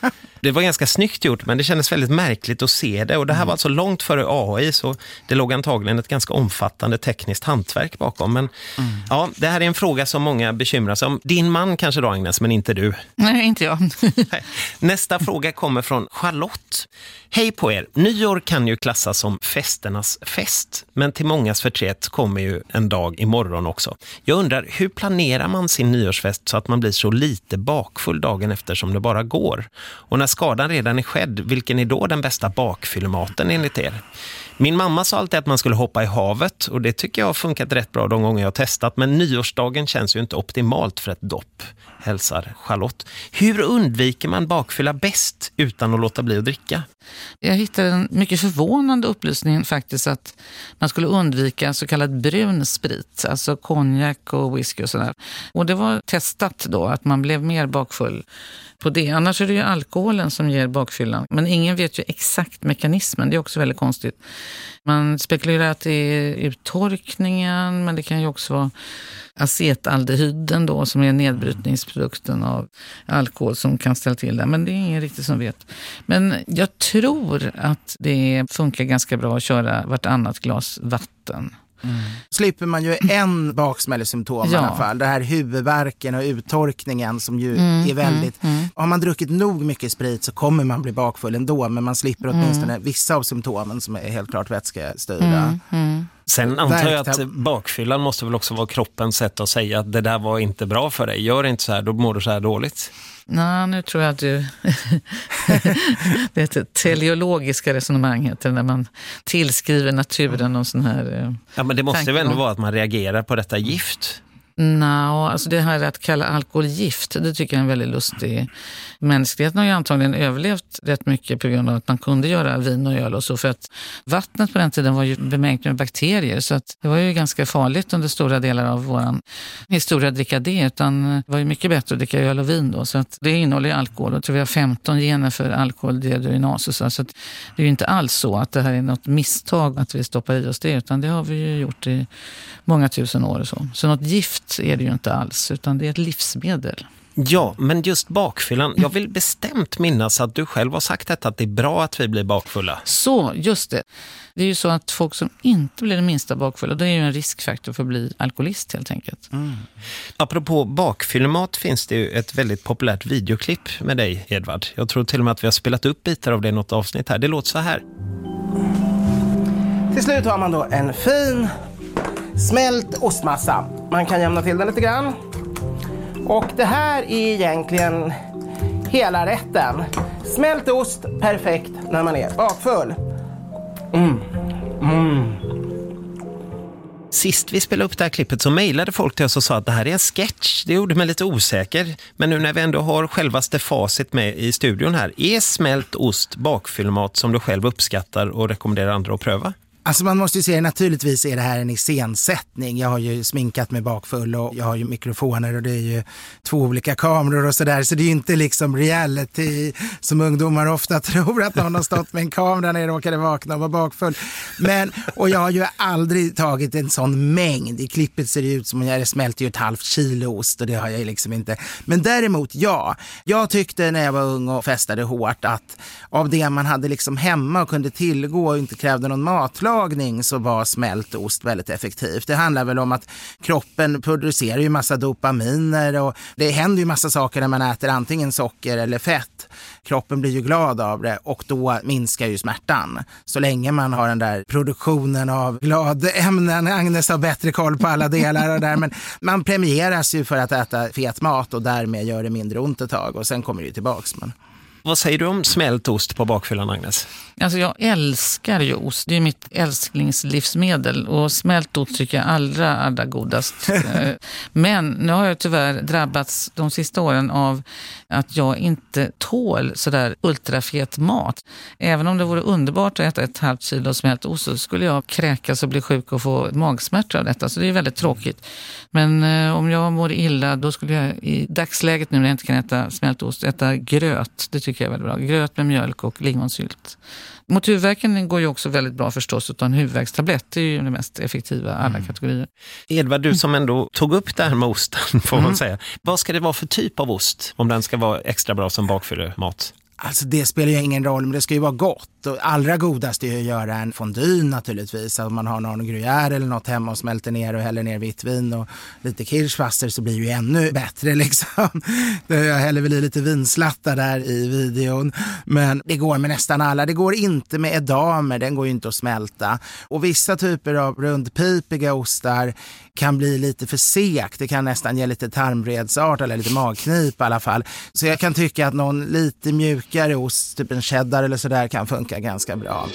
Det var ganska snyggt gjort, men det kändes väldigt märkligt att se det. Och det här mm. var alltså långt före A I, så det låg antagligen ett ganska omfattande tekniskt hantverk bakom. Men mm. ja, det här är en fråga som många bekymrar sig om. Din man kanske då, Agnes, men inte du. Nej, inte jag. Nästa fråga kommer från Charlotte. Hej på er. Nyår kan ju klassas som festernas fest, men till mångas förtret kommer ju en dag imorgon också. Jag undrar, hur planerar man sin nyårsfest så att man blir så lite bakfull dagen efter som det bara går? Och när skadan redan är skedd, vilken är då den bästa bakfyllematen enligt er? Min mamma sa alltid att man skulle hoppa i havet, och det tycker jag har funkat rätt bra de gånger jag har testat, men nyårsdagen känns ju inte optimalt för ett dopp, hälsar Charlotte. Hur undviker man bakfylla bäst utan att låta bli att dricka? Jag hittade en mycket förvånande upplysning faktiskt, att man skulle undvika så kallad brun sprit, alltså konjak och whisky och sådär. Och det var testat då att man blev mer bakfull på det. Annars är det ju alkoholen som ger bakfyllan. Men ingen vet ju exakt mekanismen. Det är också väldigt konstigt. Man spekulerar att det är uttorkningen, men det kan ju också vara acetaldehyden då, som är nedbrytningsprodukten av alkohol som kan ställa till det. Men det är ingen riktigt som vet. Men jag tror att det funkar ganska bra att köra vartannat glas vatten. Mm. Slipper man ju en baksmällesymptom ja. i alla fall. Det här huvudvärken och uttorkningen som ju mm, är väldigt... Mm, mm. Har man druckit nog mycket sprit så kommer man bli bakfull ändå, men man slipper åtminstone mm. vissa av symptomen som är helt klart vätskestyrda. Mm, mm. Sen antar jag att bakfyllan måste väl också vara kroppens sätt att säga att det där var inte bra för dig. Gör inte så här, då mår du så här dåligt. Nej, nu tror jag att du... det är ett teleologiska resonemang heter när man tillskriver naturen och sån här... Ja, men det måste väl ändå vara att man reagerar på detta gift. Nej, alltså det här att kalla alkohol gift, det tycker jag är en väldigt lustig. Mänskligheten har ju antagligen överlevt rätt mycket på grund av att man kunde göra vin och öl och så, för att vattnet på den tiden var ju bemängt med bakterier, så att det var ju ganska farligt under stora delar av våran historia att dricka det, utan det var ju mycket bättre att dricka öl och vin då, så att det innehåller ju alkohol, och tror vi har femton gener för alkoholdehydrogenas, så att det är ju inte alls så att det här är något misstag att vi stoppar i oss det, utan det har vi ju gjort i många tusen år och så. Så något gift är det ju inte alls, utan det är ett livsmedel. Ja, men just bakfyllan. Jag vill bestämt minnas att du själv har sagt detta, att det är bra att vi blir bakfulla. Så, just det. Det är ju så att folk som inte blir det minsta bakfulla, det är ju en riskfaktor för att bli alkoholist helt enkelt. Mm. Apropå bakfyllemat finns det ju ett väldigt populärt videoklipp med dig, Edvard. Jag tror till och med att vi har spelat upp bitar av det i något avsnitt här. Det låter så här. Till slut har man då en fin smält ostmassa. Man kan jämna till den lite grann. Och det här är egentligen hela rätten. Smält ost, perfekt när man är bakfull. Mm. Mm. Sist vi spelade upp det här klippet så mejlade folk till oss och sa att det här är en sketch. Det gjorde mig lite osäker. Men nu när vi ändå har självaste facit med i studion här. Är smält ost bakfyllmat som du själv uppskattar och rekommenderar andra att pröva? Alltså man måste ju se, naturligtvis är det här en iscensättning. Jag har ju sminkat mig bakfull och jag har ju mikrofoner och det är ju två olika kameror och sådär. Så det är ju inte liksom reality som ungdomar ofta tror, att någon har stått med en kamera när jag råkade vakna och var bakfull. Men, och jag har ju aldrig tagit en sån mängd. I klippet ser det ut som om jag smälter ju ett halvt kilo ost och det har jag ju liksom inte. Men däremot, ja. Jag tyckte när jag var ung och festade hårt att av det man hade liksom hemma och kunde tillgå och inte krävde någon matlag, så var smält ost väldigt effektivt. Det handlar väl om att kroppen producerar ju massa dopaminer och det händer ju massa saker när man äter antingen socker eller fett. Kroppen blir ju glad av det och då minskar ju smärtan. Så länge man har den där produktionen av gladämnen. Agnes har bättre koll på alla delar och där, men man premieras ju för att äta fet mat och därmed gör det mindre ont ett tag och sen kommer det ju tillbaks. Men... Vad säger du om smält ost på bakfyllan, Agnes? Alltså jag älskar ju ost. Det är mitt älsklingslivsmedel. Och smält ost tycker jag allra, allra godast. Men nu har jag tyvärr drabbats de sista åren av att jag inte tål sådär ultrafet mat. Även om det vore underbart att äta ett halvt kilo smält ost så skulle jag kräkas och bli sjuk och få magsmärta av detta. Så det är väldigt tråkigt. Men eh, om jag mår illa då skulle jag i dagsläget nu när jag inte kan äta smält ost äta gröt. Det tycker jag är väldigt bra. Gröt med mjölk och lingonsylt. Mot huvudvärken går ju också väldigt bra förstås, utan huvudvärkstablett är ju det mest effektiva alla mm. kategorier. Edvard, du som ändå tog upp det här med osten får man mm. säga. Vad ska det vara för typ av ost om den ska vara extra bra som bakfyllemat? Alltså det spelar ju ingen roll, men det ska ju vara gott. Och allra godast är ju att göra en fondue naturligtvis. Att man har någon gruyère eller något hemma och smälter ner och häller ner vitt vin och lite kirschwasser, så blir det ju ännu bättre liksom. Jag häller väl i lite vinslattar där i videon. Men det går med nästan alla. Det går inte med edamer, den går ju inte att smälta. Och vissa typer av rundpipiga ostar kan bli lite för sekt. Det kan nästan ge lite tarmvredsart eller lite magknip i alla fall. Så jag kan tycka att någon lite mjukare ost, typ en cheddar eller sådär, kan funka ganska bra.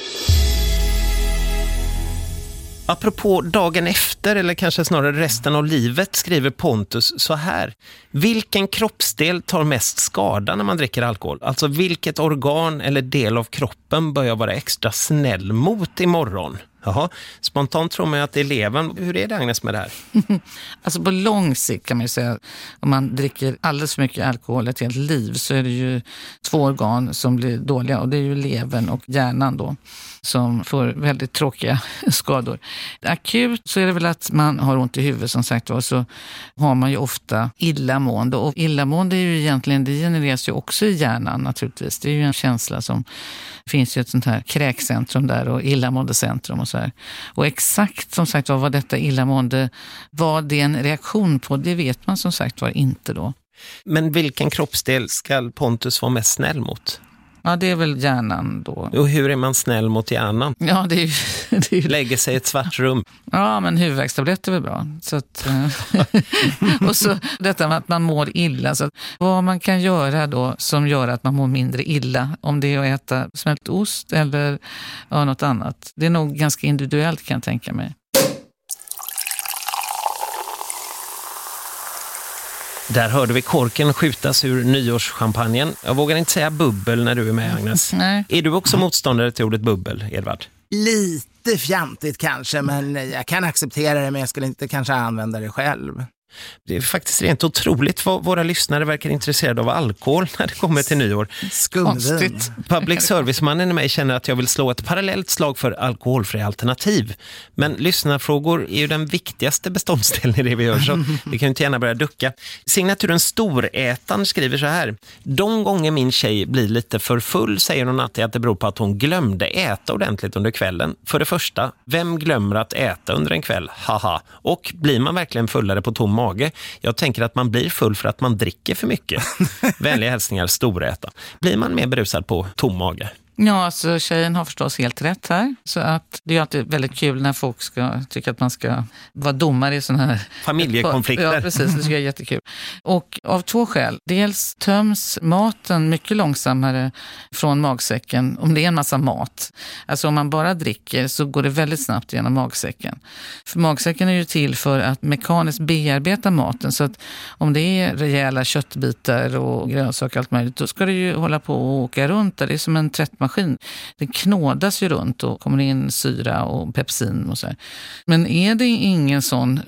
Apropå dagen efter, eller kanske snarare resten av livet, skriver Pontus så här. Vilken kroppsdel tar mest skada när man dricker alkohol? Alltså vilket organ eller del av kroppen bör jag vara extra snäll mot imorgon? Jaha, spontant tror man att det är levern. Hur är det, Agnes, med det här? Alltså på lång sikt kan man ju säga, om man dricker alldeles för mycket alkohol ett helt liv, så är det ju två organ som blir dåliga, och det är ju levern och hjärnan då, som får väldigt tråkiga skador. Akut så är det väl att man har ont i huvudet, som sagt, och så har man ju ofta illamående, och illamående är ju egentligen, det genereras ju också i hjärnan naturligtvis. Det är ju en känsla som finns ju ett sånt här kräkcentrum där och illamåendecentrum och så här. Och exakt som sagt vad detta illamående, vad det är en reaktion på, det vet man som sagt var inte då. Men vilken kroppsdel ska Pontus vara mest snäll mot? Ja, det är väl hjärnan då. Och hur är man snäll mot hjärnan? Ja, det är ju... Det är ju... Lägger sig i ett svart rum. Ja, men huvudvärkstabletter är väl bra. Så att, och så detta med att man mår illa. Så att, vad man kan göra då som gör att man mår mindre illa, om det är att äta smält ost eller ja, något annat. Det är nog ganska individuellt, kan jag tänka mig. Där hörde vi korken skjutas ur nyårschampagnen. Jag vågar inte säga bubbel när du är med, Agnes. Nej. Är du också motståndare till ordet bubbel, Edvard? Lite fjantigt kanske, men jag kan acceptera det, men jag skulle inte kanske använda det själv. Det är faktiskt rent otroligt vad våra lyssnare verkar intresserade av alkohol när det kommer till nyår. Skumvin. Public service-mannen i mig känner att jag vill slå ett parallellt slag för alkoholfria alternativ. Men lyssnarfrågor är ju den viktigaste beståndsdelen i det vi gör, så vi kan ju inte gärna börja ducka. Signaturen Storätan skriver så här. De gånger min tjej blir lite för full säger hon att det beror på att hon glömde äta ordentligt under kvällen. För det första, vem glömmer att äta under en kväll? Haha. Och blir man verkligen fullare på tom mage? Jag tänker att man blir full för att man dricker för mycket. Vänliga hälsningar, Storäta. Blir man mer berusad på tom mage? Ja, alltså tjejen har förstås helt rätt här. Så att det är alltid väldigt kul när folk ska tycka att man ska vara domare i sådana här familjekonflikter. Ja, precis. Det tycker jag är jättekul. Och av två skäl. Dels töms maten mycket långsammare från magsäcken om det är en massa mat. Alltså om man bara dricker så går det väldigt snabbt genom magsäcken. För magsäcken är ju till för att mekaniskt bearbeta maten. Så att om det är rejäla köttbitar och grönsaker och allt möjligt, då ska det ju hålla på och åka runt där. Det är som en tvättmaskin. Det knådas ju runt och kommer in syra och pepsin och så här. Men är det ingen sån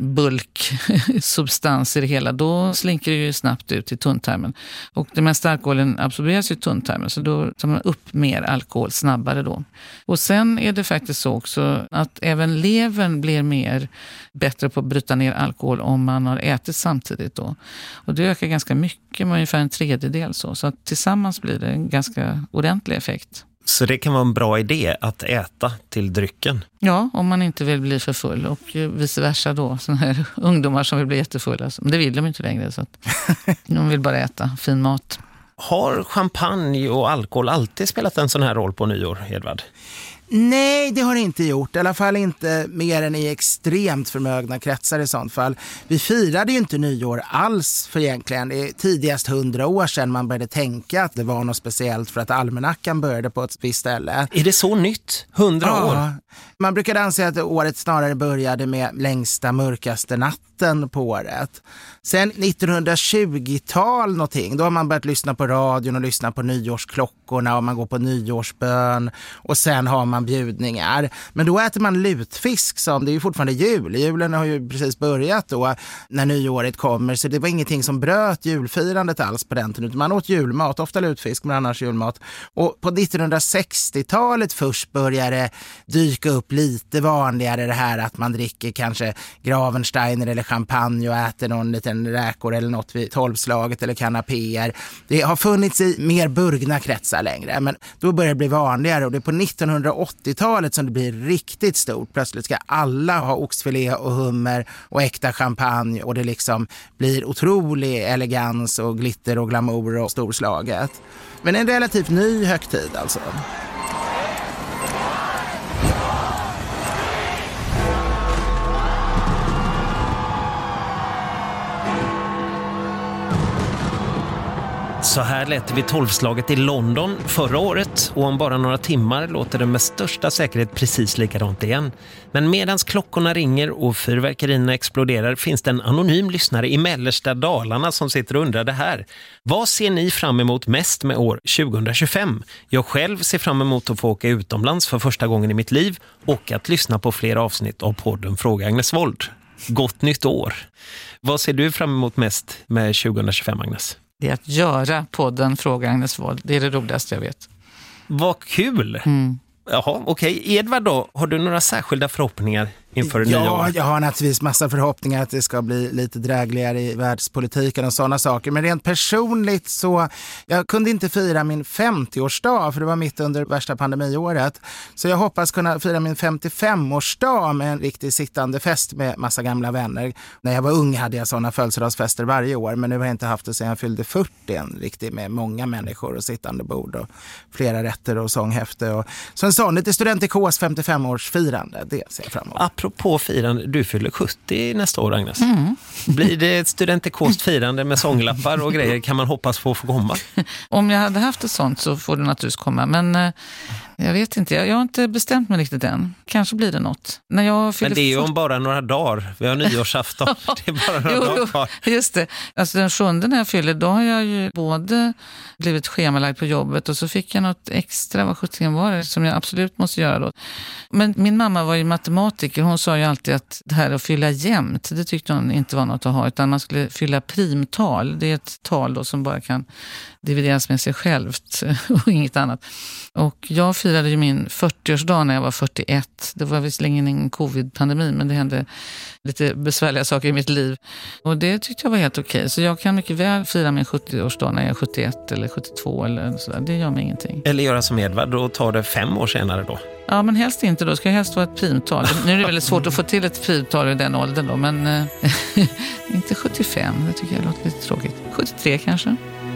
bulksubstans i det hela, då slinker det ju snabbt ut i tunntarmen. Och det mesta alkoholen absorberas i tunntarmen, så då tar man upp mer alkohol snabbare då. Och sen är det faktiskt så också att även levern blir mer bättre på att bryta ner alkohol om man har ätit samtidigt då. Och det ökar ganska mycket, med ungefär en tredjedel så. Så att tillsammans blir det en ganska ordentlig effekt. Så det kan vara en bra idé att äta till drycken? Ja, om man inte vill bli för full, och vice versa då. Såna här ungdomar som vill bli jättefulla. Men det vill de inte längre, så att de vill bara äta fin mat. Har champagne och alkohol alltid spelat en sån här roll på nyår, Edvard? Nej, det har det inte gjort. I alla fall inte mer än i extremt förmögna kretsar i sånt fall. Vi firade ju inte nyår alls för egentligen. Det är tidigast hundra år sedan man började tänka att det var något speciellt för att almanackan började på ett visst ställe. Är det så nytt? Hundra ja, år? Man brukade anse att året snarare började med längsta, mörkaste natten på året. Sen nittonhundratjugotal någonting, då har man börjat lyssna på radion och lyssna på nyårsklockorna och man går på nyårsbön och sen har man bjudningar. Men då äter man lutfisk, som det är ju fortfarande jul. Julen har ju precis börjat då när nyåret kommer, så det var ingenting som bröt julfirandet alls på den tiden. Man åt julmat, ofta lutfisk men annars julmat. Och på nittonhundrasextiotalet först började dyka upp lite vanligare det här att man dricker kanske Gravensteiner eller champagne och äter någon liten räkor eller något vid tolvslaget eller kanapéer. Det har funnits i mer burgna kretsar längre, men då börjar det bli vanligare och det är på nittonhundraåttiotalet som det blir riktigt stort. Plötsligt ska alla ha oxfilé och hummer och äkta champagne och det liksom blir otrolig elegans och glitter och glamour och storslaget. Men en relativt ny högtid alltså. Så här lät det vid tolvslaget i London förra året och om bara några timmar låter det med största säkerhet precis likadant igen. Men medans klockorna ringer och fyrverkerierna exploderar finns det en anonym lyssnare i mellersta Dalarna som sitter och undrar det här. Vad ser ni fram emot mest med år tjugohundratjugofem? Jag själv ser fram emot att få åka utomlands för första gången i mitt liv och att lyssna på fler avsnitt av podden Fråga Agnes Wold. Gott nytt år! Vad ser du fram emot mest med tjugohundratjugofem, Agnes? Det är att göra podden Fråga Agnes Wold. Det är det roligaste jag vet. Vad kul! Mm. Jaha, okej. Okay. Edvard då, har du några särskilda förhoppningar inför det ja, nya året? Ja, jag har naturligtvis massa förhoppningar att det ska bli lite drägligare i världspolitiken och sådana saker. Men rent personligt så, jag kunde inte fira min femtioårsdag för det var mitt under värsta pandemiåret. Så jag hoppas kunna fira min femtiofemårsdag med en riktigt sittande fest med massa gamla vänner. När jag var ung hade jag sådana födelsedagsfester varje år, men nu har jag inte haft det sedan jag fyllde fyrtio, en riktigt med många människor och sittande bord och flera rätter och sånghäfte. Och, så en sån lite studentikos femtiofemårsfirande, det ser jag fram emot. Apropå firande, du fyller sjuttio nästa år, Agnes. Mm. Blir det ett studentikost firande med sånglappar och grejer kan man hoppas på att få komma? Om jag hade haft ett sånt så får det naturligtvis komma, men eh, jag vet inte, jag, jag har inte bestämt mig riktigt än. Kanske blir det något. När jag men det är ju om bara några dagar. Vi har nyårsafton. Det är bara några jo, dagar kvar. Just det. Alltså den sjunde när jag fyller, då har jag ju både blivit schemalagd på jobbet och så fick jag något extra, vad sjutton var det, som jag absolut måste göra då. Men min mamma var ju matematiker. Hon sa ju alltid att det här att fylla jämnt, det tyckte hon inte var något att ha, utan man skulle fylla primtal. Det är ett tal då som bara kan divideras med sig självt och inget annat. Och jag firade ju min fyrtioårsdag när jag var fyrtioett. Det var visserligen ingen covid-pandemi, men det hände lite besvärliga saker i mitt liv. Och det tyckte jag var helt okej. Så jag kan mycket väl fira min sjuttioårsdag när jag är sjuttioett eller sjuttiotvå eller sådär. Det gör mig ingenting. Eller göra som Edvard och ta det fem år senare då. Ja, men helst inte då. Ska jag helst vara ett primtal. Nu är det väldigt svårt att få till ett primtal i den åldern då, men eh, inte sjuttiofem. Det tycker jag låter lite tråkigt. sjuttiotre kanske.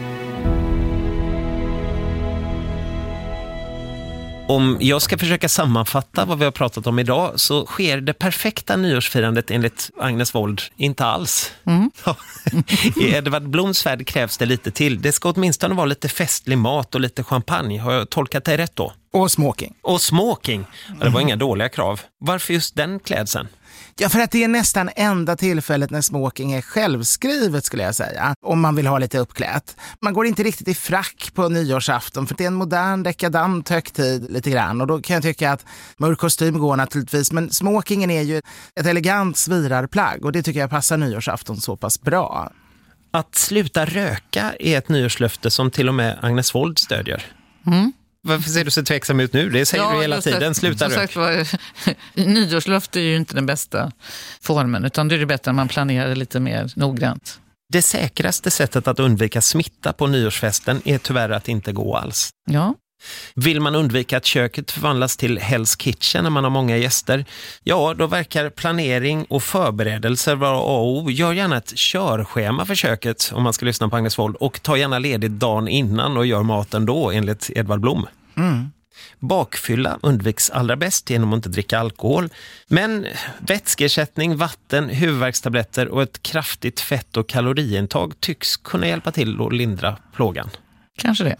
Om jag ska försöka sammanfatta vad vi har pratat om idag så sker det perfekta nyårsfirandet enligt Agnes Wold inte alls. Mm. I Edvard Bloms värld krävs det lite till. Det ska åtminstone vara lite festlig mat och lite champagne. Har jag tolkat dig rätt då? Och smoking. Och smoking. Ja, det var inga dåliga krav. Varför just den klädseln? Ja, för att det är nästan enda tillfället när smoking är självskrivet skulle jag säga. Om man vill ha lite uppklätt. Man går inte riktigt i frack på nyårsafton för det är en modern, dekadant högtid lite grann. Och då kan jag tycka att mörk kostym går naturligtvis. Men smokingen är ju ett elegant svirarplagg och det tycker jag passar nyårsafton så pass bra. Att sluta röka är ett nyårslöfte som till och med Agnes Wold stödjer. Mm. Varför ser du så tveksam ut nu? Det säger ja, du hela tiden. Sluta rök. Sagt, nyårslöfte är ju inte den bästa formen, utan det är det bättre när man planerar lite mer noggrant. Det säkraste sättet att undvika smitta på nyårsfesten är tyvärr att inte gå alls. Ja. Vill man undvika att köket förvandlas till Hell's Kitchen när man har många gäster, ja, då verkar planering och förberedelser vara A och O. Gör gärna ett körschema för köket om man ska lyssna på Agnes Wold och ta gärna ledigt dagen innan och gör maten då enligt Edvard Blom. Mm. Bakfylla undviks allra bäst genom att inte dricka alkohol. Men vätskeersättning, vatten, huvudvärkstabletter och ett kraftigt fett- och kaloriintag tycks kunna hjälpa till att lindra plågan. Kanske det.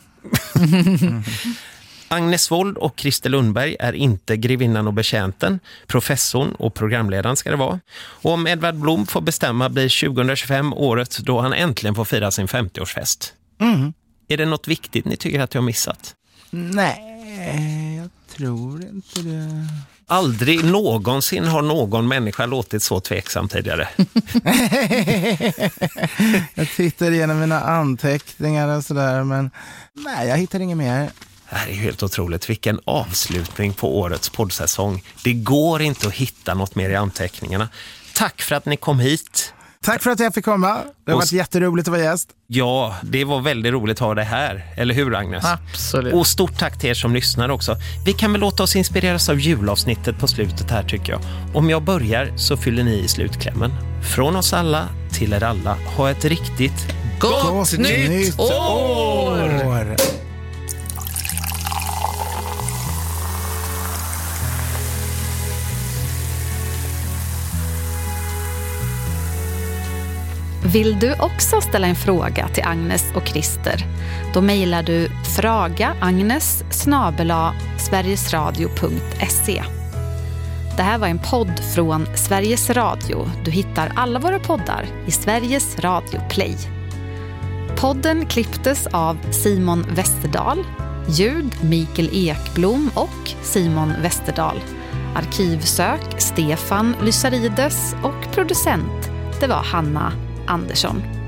Agnes Wold och Christer Lundberg är inte grevinnan och betjänten. Professorn och programledaren ska det vara. Och om Edvard Blom får bestämma blir tjugohundratjugofem året då han äntligen får fira sin femtioårsfest. Mm. Är det något viktigt ni tycker att jag har missat? Nej, jag tror inte det. Aldrig någonsin har någon människa låtit så tveksam tidigare. Jag tittar igenom mina anteckningar och sådär, men nej, jag hittar inget mer. Det här är helt otroligt. Vilken avslutning på årets poddsäsong. Det går inte att hitta något mer i anteckningarna. tack för att ni kom hit. Tack för att jag fick komma. Det har och, varit jätteroligt att vara gäst. Ja, det var väldigt roligt att ha det här. Eller hur, Agnes? Absolut. Och stort tack till er som lyssnar också. Vi kan väl låta oss inspireras av julavsnittet på slutet här, tycker jag. Om jag börjar så fyller ni i slutklämmen. Från oss alla till er alla. Ha ett riktigt gott, gott nytt, nytt år! år. Vill du också ställa en fråga till Agnes och Christer? Då mejlar du fragaagnes snabel-a sverigesradio punkt se. Det här var en podd från Sveriges Radio. Du hittar alla våra poddar i Sveriges Radio Play. Podden klipptes av Simon Westerdahl, ljud Mikael Ekblom och Simon Westerdahl. Arkivsök Stefan Lysarides och producent, det var Hanna Andersson.